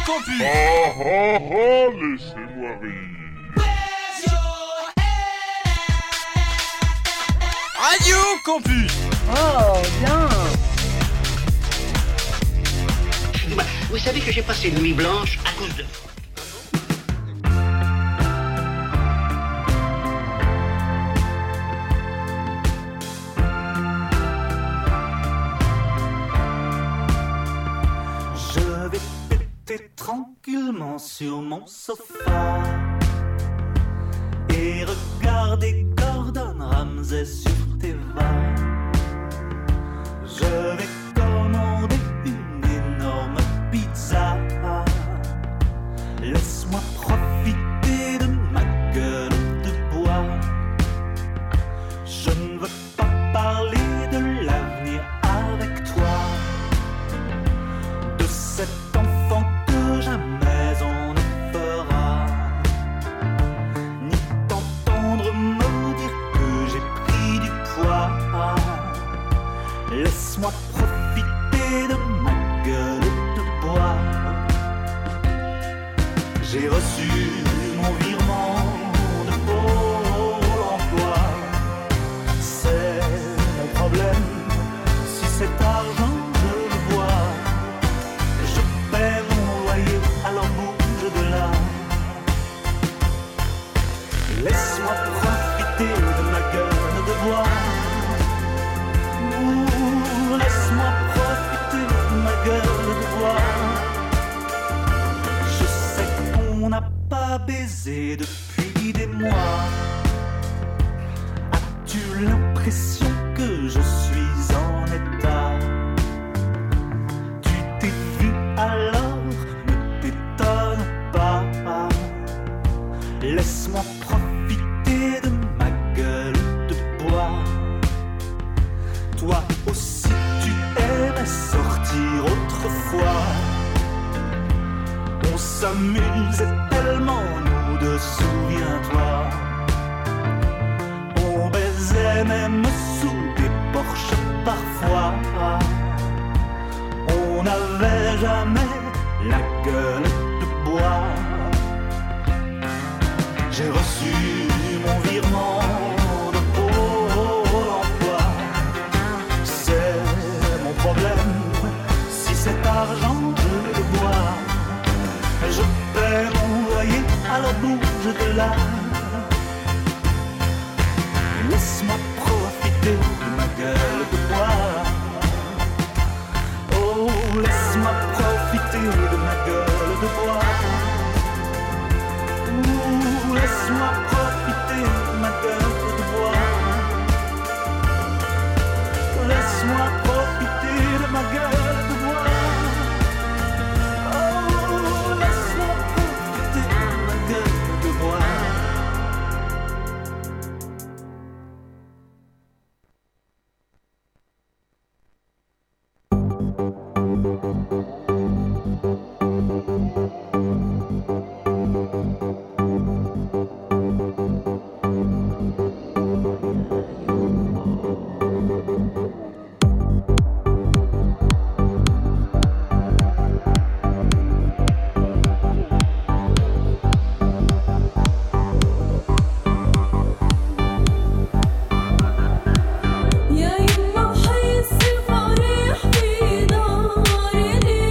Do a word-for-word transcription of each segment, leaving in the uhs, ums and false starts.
Campus. Ah ah ah, laissez-moi rire. Radio Campus. Oh, bien. Bah, vous savez que j'ai passé une nuit blanche à cause de vous. Je vais péter tranquillement sur mon sofa et regarder Gordon Ramsay sur T V A. Je vais commander une énorme pizza. Laisse-moi profiter de ma gueule de bois. Je ne veux pas parler de l'avenir avec toi, de cet enfant que jamais on ne fera, ni t'entendre me dire que j'ai pris du poids. Laisse-moi profiter de ma gueule de bois. J'ai reçu mon virement de Pôle emploi. C'est mon problème, si cet argent je le vois. Je paie mon loyer, alors bouge de là. Laisse-moi profiter de ma gueule de bois. Ouh, laisse-moi profiter de ma gueule de bois. Je sais qu'on n'a pas baisé depuis des mois. As-tu l'impression que je suis en état? Tu t'es vu alors, ne t'étonne pas. Laisse-moi profiter de ma gueule de bois. Toi aussi tu aimais sortir autrefois. On s'amusait tellement nous deux, souviens-toi. On baisait même sous des Porsche parfois. On n'avait jamais la gueule de bois. J'ai reçu mon virement de Pôle emploi. C'est mon problème, si cet argent je le bois. Je paie mon loyer, alors bouge de là. Laisse-moi profiter de ma gueule de bois. Oh, laisse-moi profiter de ma gueule de bois. Ouh, laisse-moi profiter de ma gueule de bois. Laisse-moi profiter de ma gueule de bois. Oh, laisse-moi profiter de ma gueule de bois. يا يما حي الصيف ريح في ناري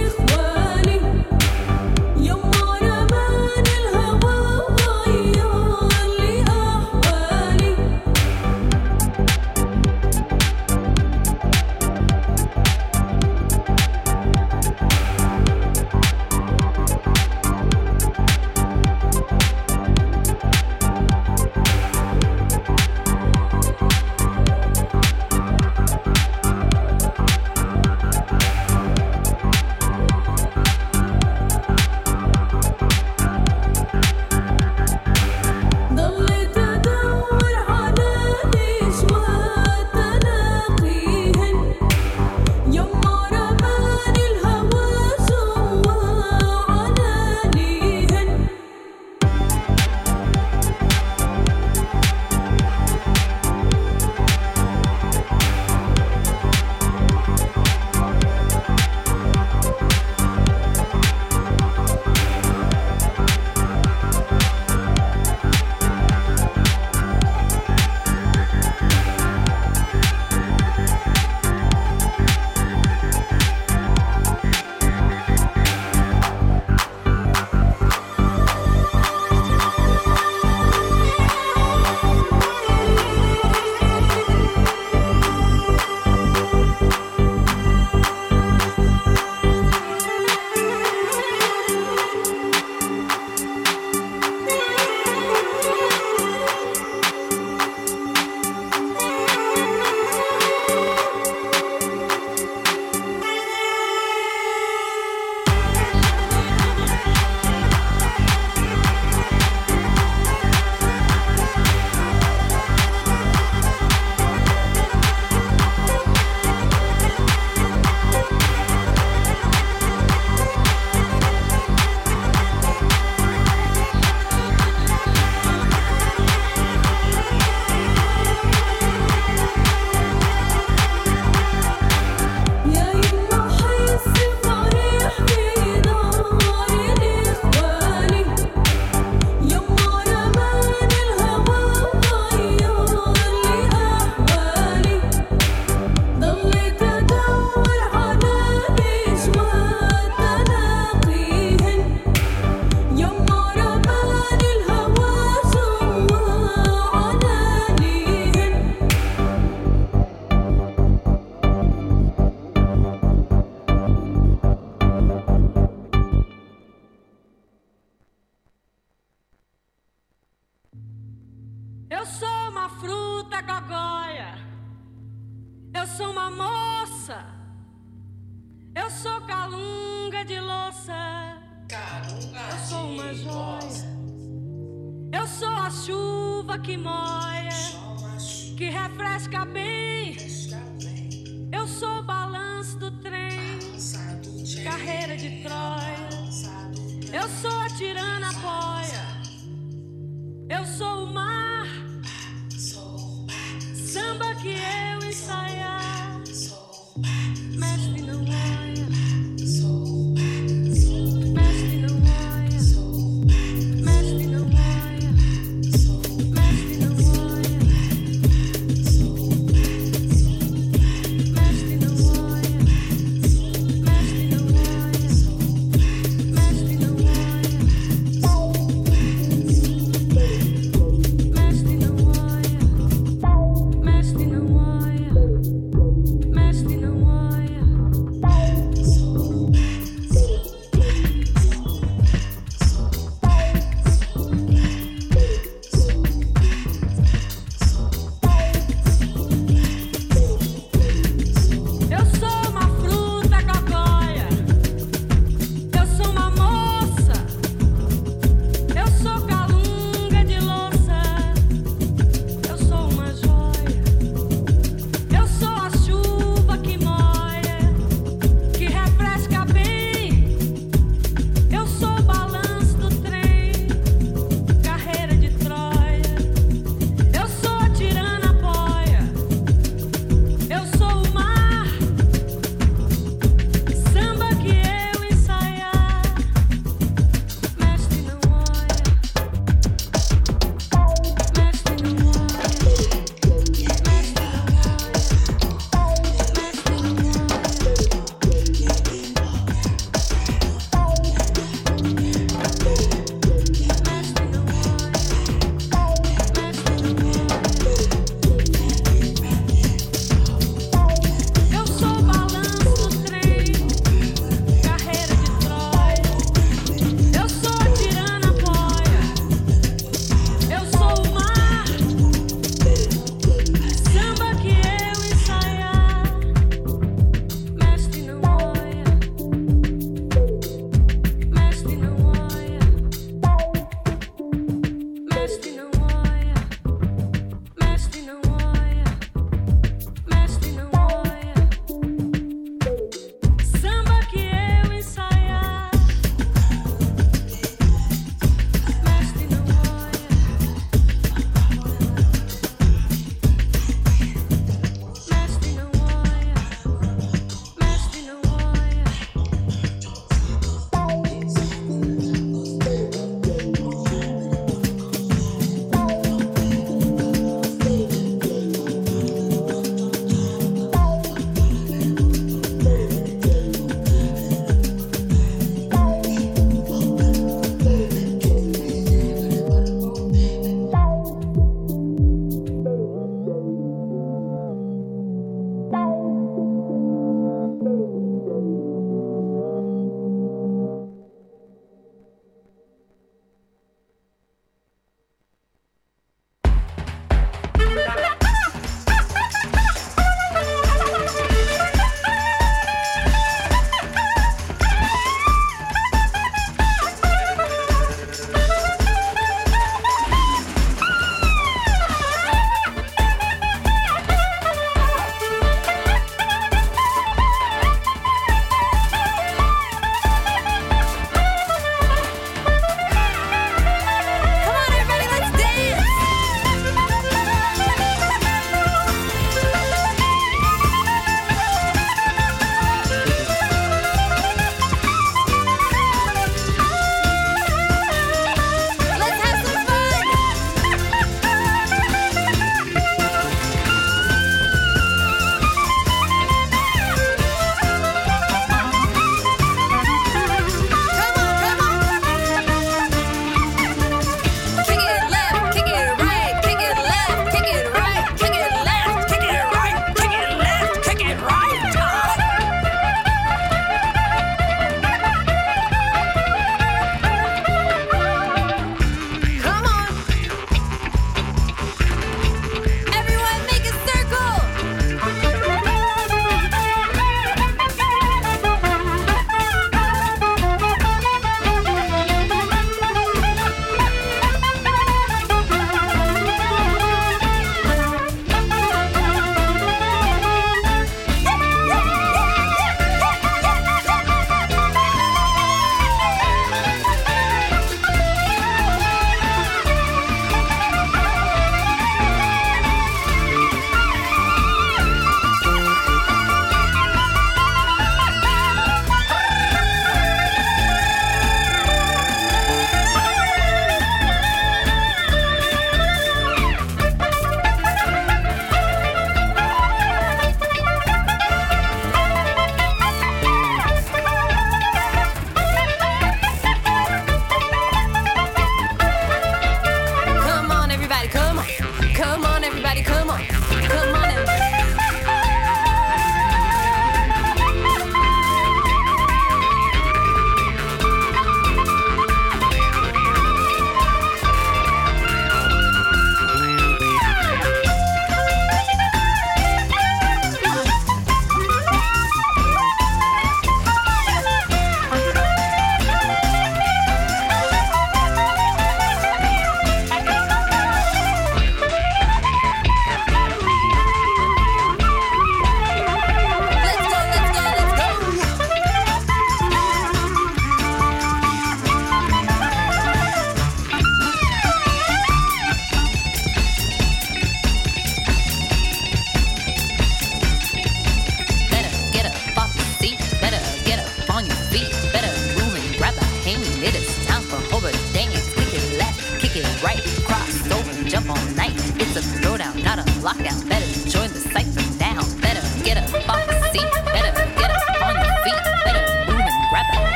Eu sou calunga de louça, eu sou uma joia. Eu sou a chuva que moia, que refresca bem. Eu sou o balanço do trem, carreira de Troia. Eu sou a tirana poia, eu sou o mar, samba que eu ensaiar. Mestre não olha, mestre não olha, mestre não olha, mestre não olha, mestre não olha, mestre não olha, mestre não olha, mestre não olha, mestre não olha, mestre não olha.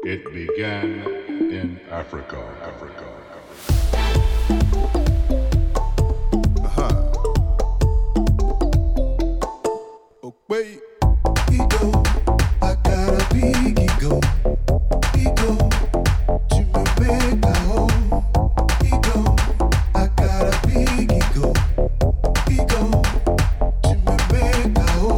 It began in Africa, Africa. Uh-huh. Oh, wait. Ego, I got a big ego. Ego, tu me mets K O. Ego, I got a big ego. Ego, tu me mets K O.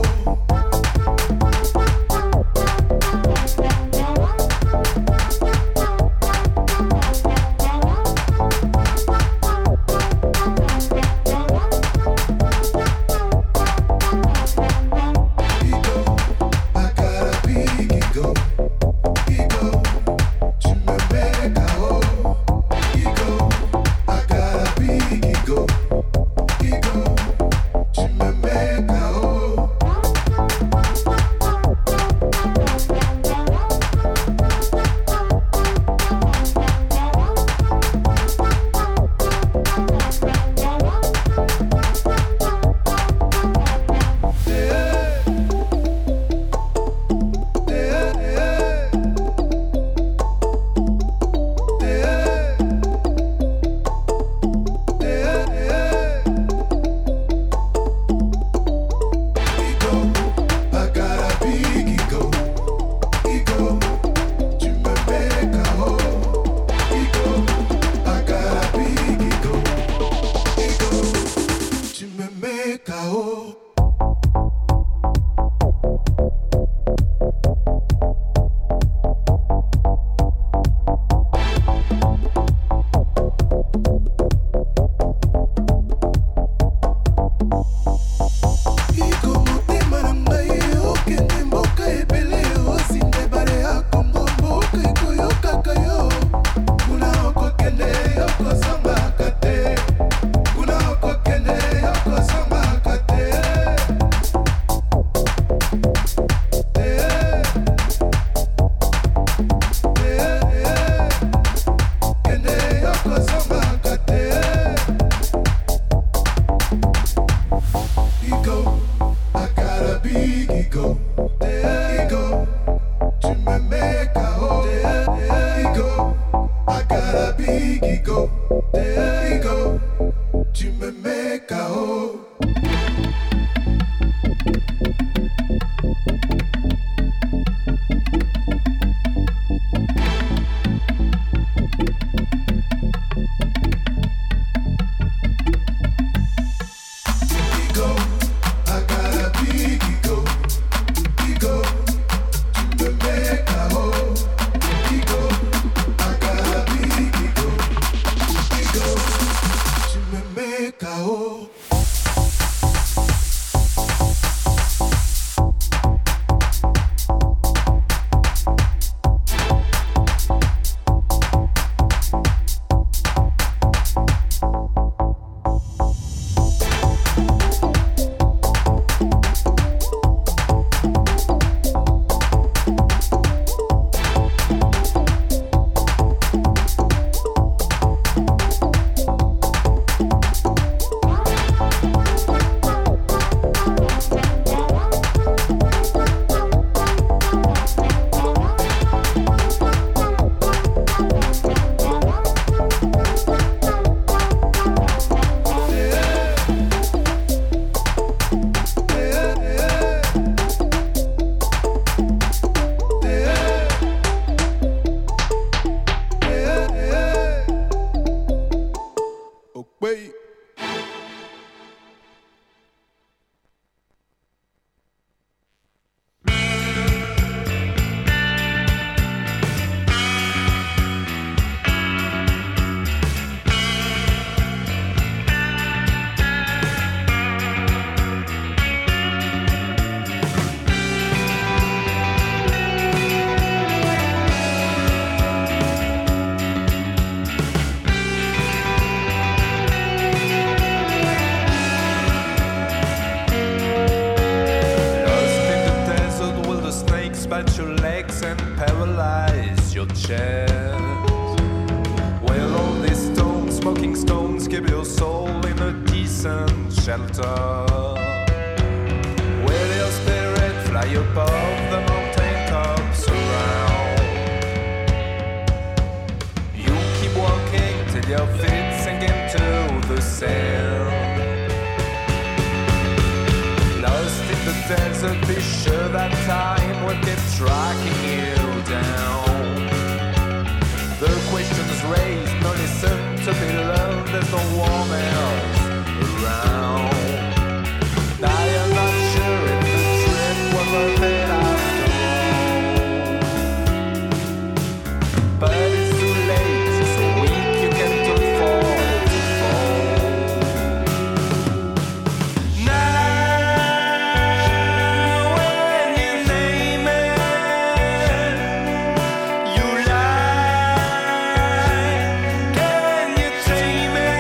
Will your spirit fly above the mountain tops around? desert, be sure that time will keep tracking you down. The questions raised, no listen to be loved, there's no warm else around. I am not sure if the trip was worth it after all, but it's too late, so weak you can do fall to fall. Now when you name it, you lie. Can you tame it?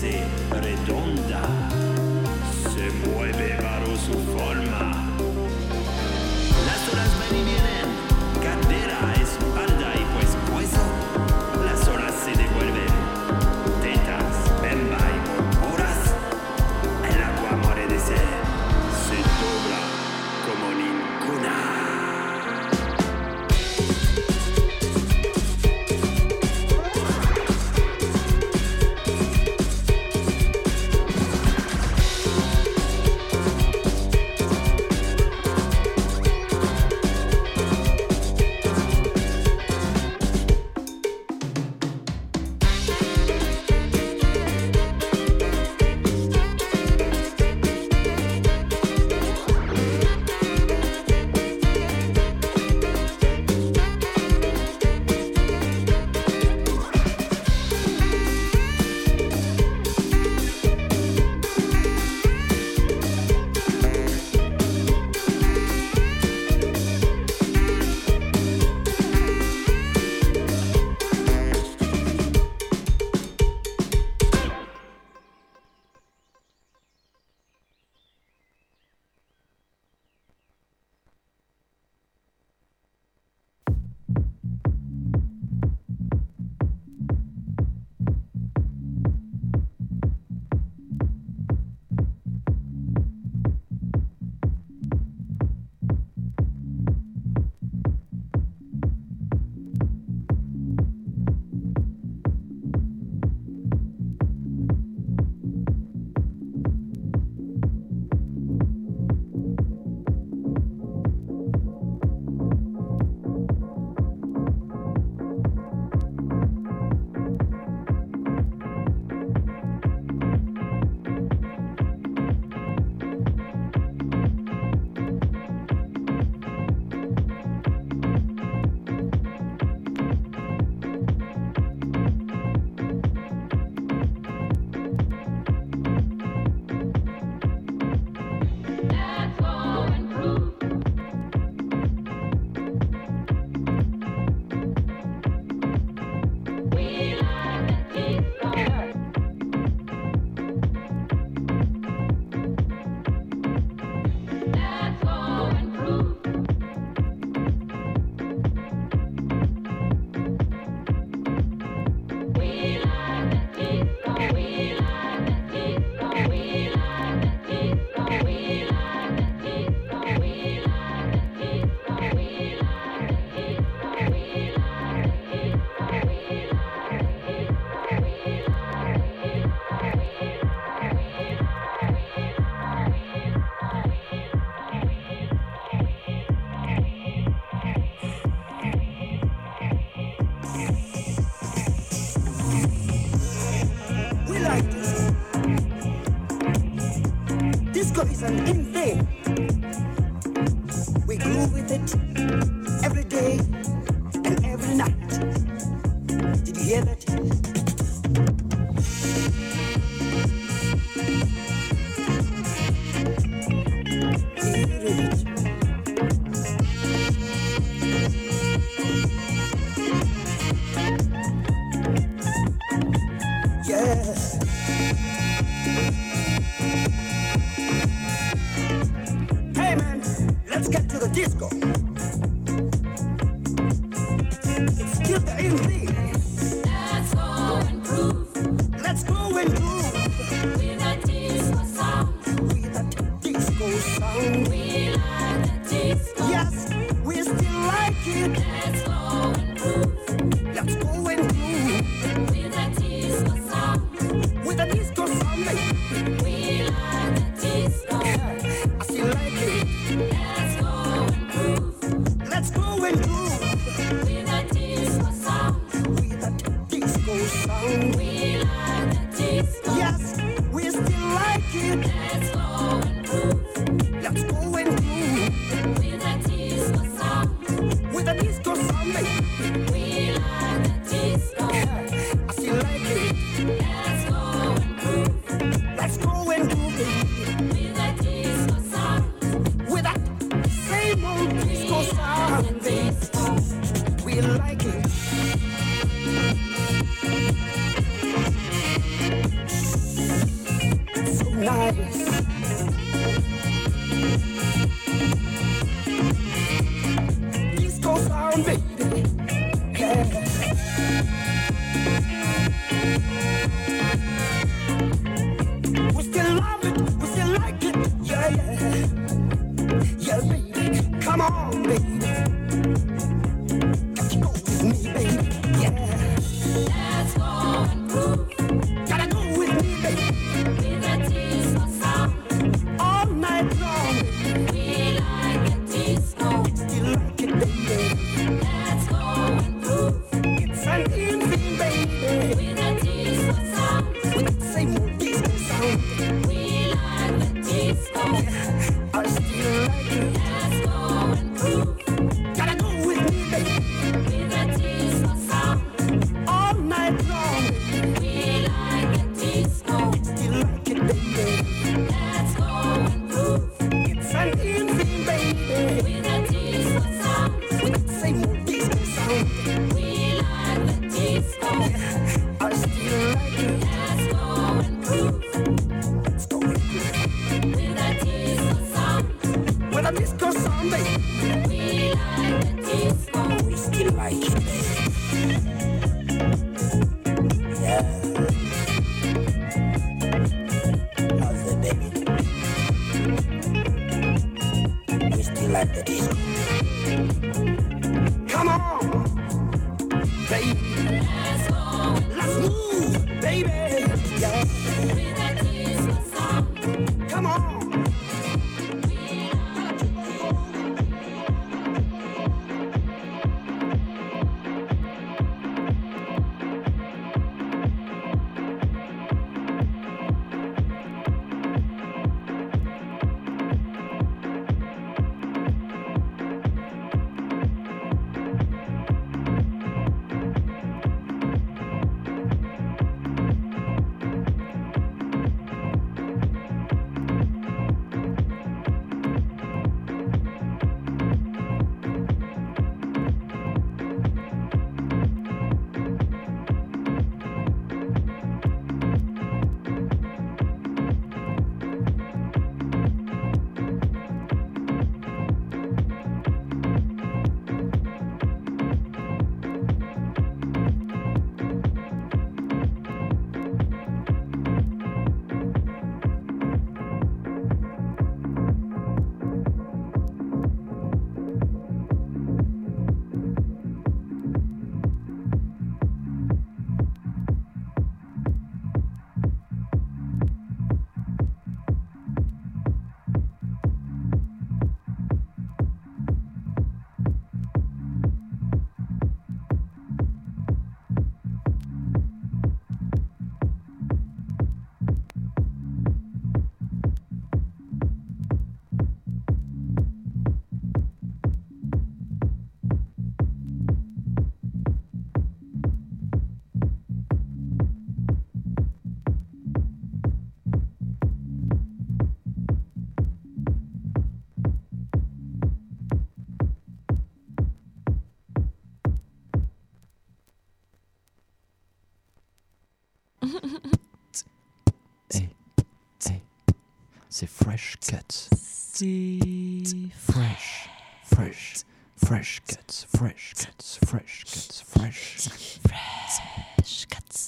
base redonda se mueve bajo su forma. Las horas van y vienen, cadera, espalda y pues hueso. Las horas se devuelven, tetas, bemba y horas. El agua muere de sed, se dobla como ninguna. Let's go and groove with a disco sound. Disco sound, baby. Yeah. We still love it, we still like it. Yeah, yeah. Yeah, baby. Come on, baby. Got to go with me, baby. Yeah. Let's go and groove. Gotta go with me, baby. With a disco sound. All night long. We like a disco. Still like it, baby. Let's go and groove. It's an evening, baby. With a disco sound. With the same old disco sound. We like the disco. I still like it. Let's go and groove. Gotta go with me, baby. With a disco sound. All night long. We like a disco. Still like it, baby. Let's go and groove. It's an evening, baby. With a disco sound. With the same old disco sound. We like the disco. I still like it. Let's go and groove. Let's go with it. With a disco sound. With a disco sound, baby. We like the disco. We still like it, baby. Yeah. How's it, baby? We still like the disco. Come on, baby. Let's go Let's move, baby. Yeah. with a disco sound. Come on. C'est Fresh Cuts. Fresh, fresh, fresh cuts, fresh cuts, fresh cuts, fresh. Fresh cuts.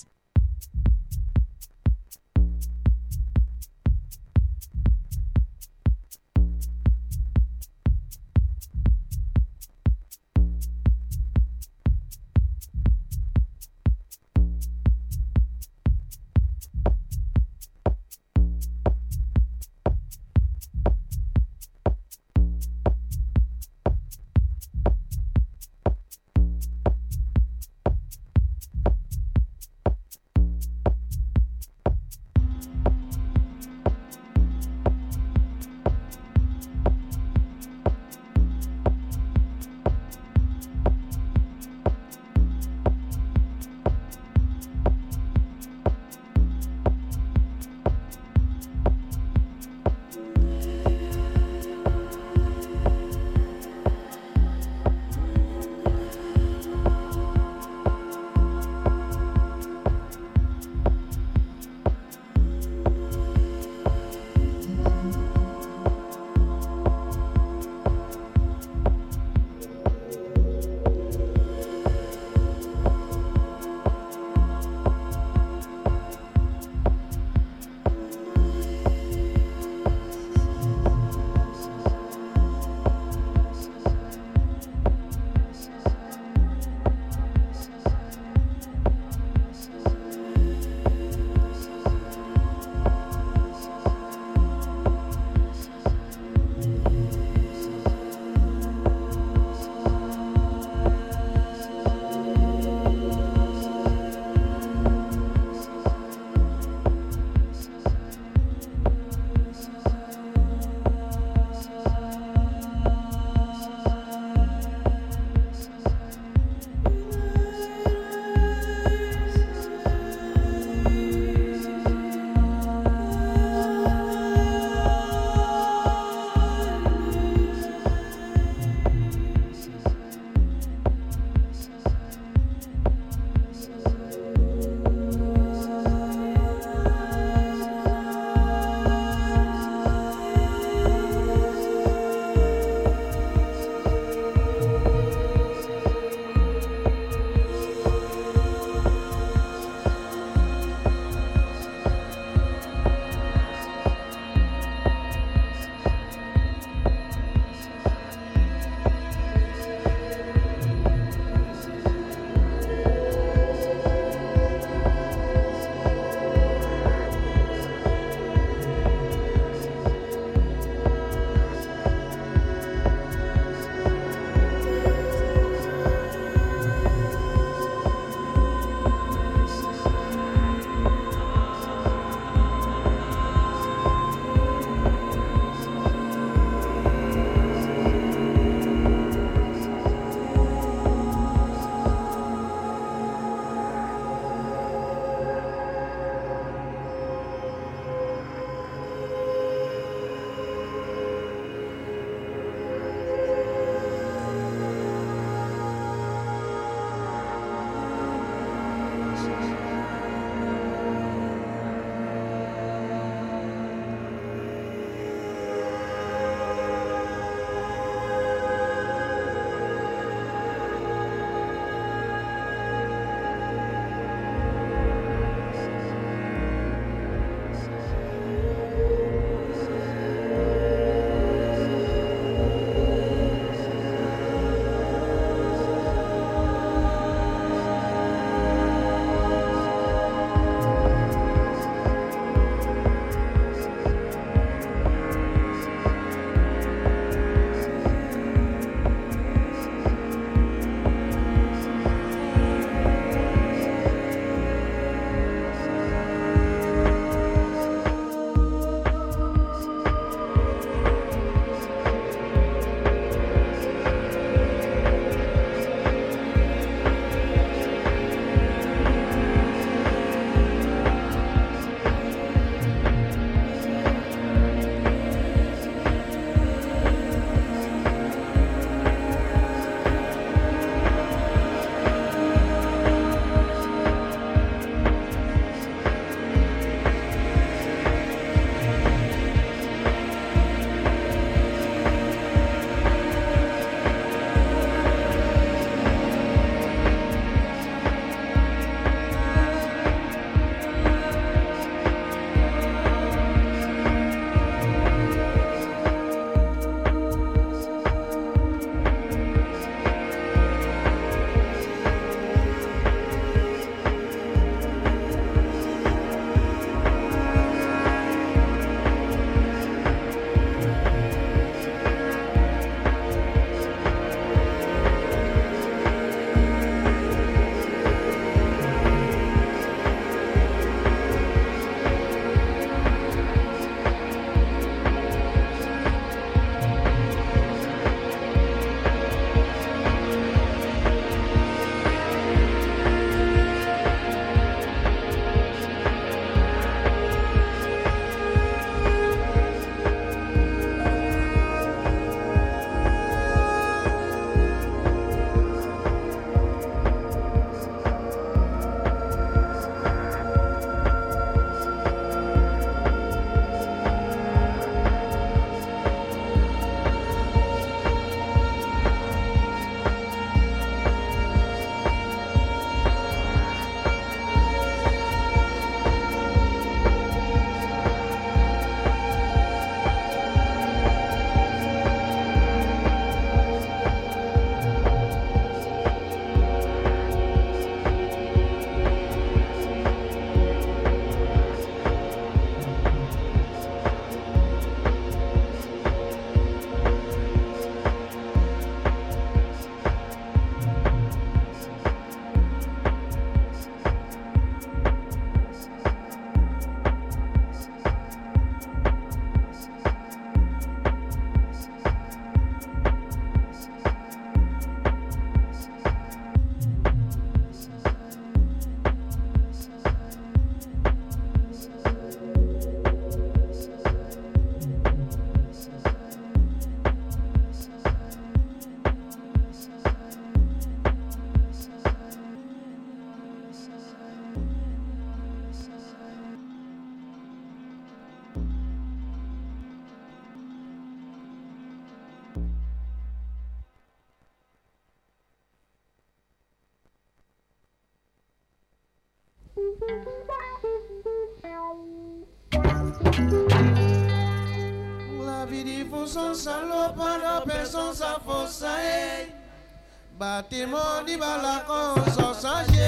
La vie dit faut sans salopard, la personne ça faut ça. Bâtiment dit bala con sans changer.